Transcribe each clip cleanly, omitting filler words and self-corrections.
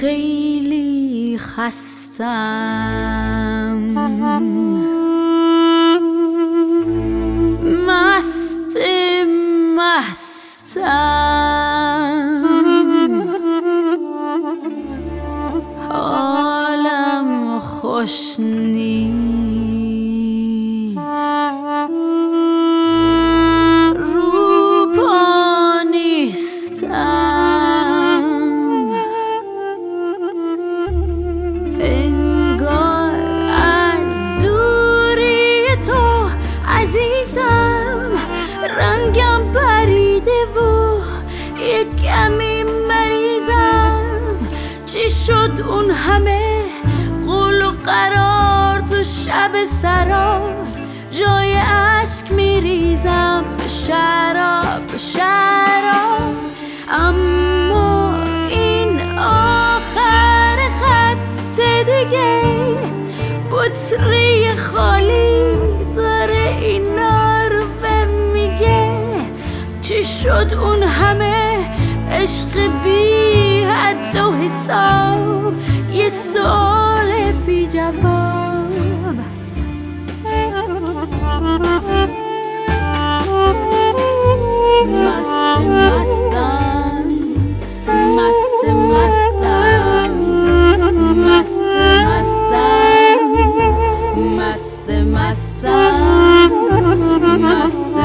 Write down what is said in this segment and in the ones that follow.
خیلی خستم، مستم، حالم خوش نیست، رو پا نیستم، انگار از دوری تو عزیزم رنگم پریده و یک کمی مریضم. چی شد اون همه قول و قرار تو شب سراب؟ جای اشک میریزم شراب شراب، اما این آخر خط دیگه بطری خالی داره اینا رو به میگه. چی شد اون همه عشق بی حد و حساب؟ یه سوال بی جواب. مست مستم، مست مستم، مست مستم، مست مستم، مست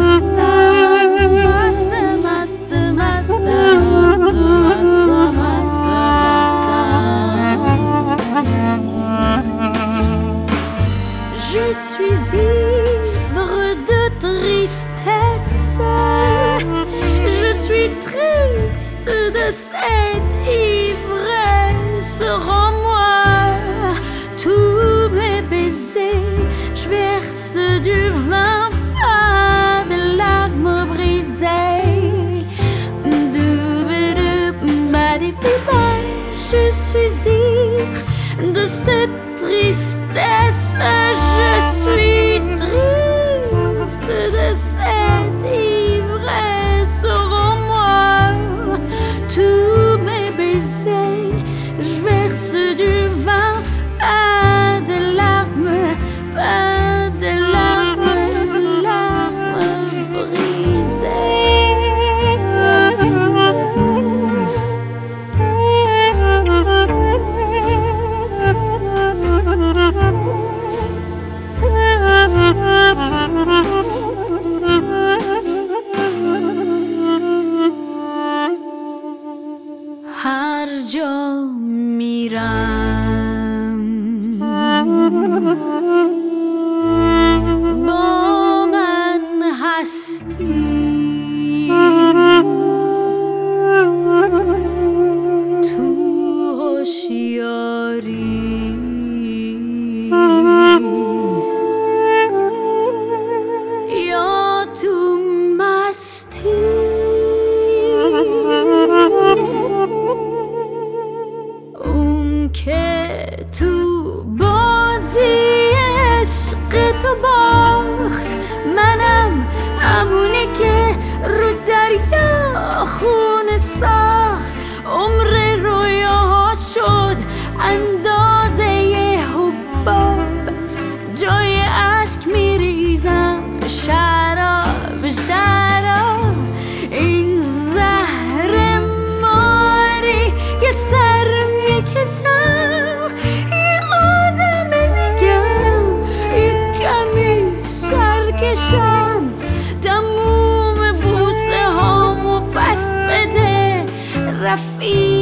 Je suis ivre de tristesse, je suis triste de cette ivresse. Rends-moi tous mes baisers, je verse du vin, pas de larmes brisées. Je suis ivre de cette tristesse, je suis triste de cette ivresse. Rends-moi tous mes baisers, je verse du vin, pas de larmes, pas de larmes, larmes brisées. هر جا میرم با من هستی، تو هوشیاری یا تو مستی. اون که تو بازی عشق تو باخت، منم همونی که رو دریا خون ساخت. عمر رویاها شد اندازه حباب، جای اشک میریزم شراب شراب. این زهر ماری که سر میکشم، یه آدم دیگم، یه کمی سرکشم. تموم بوسه هامو پس بده رفیق.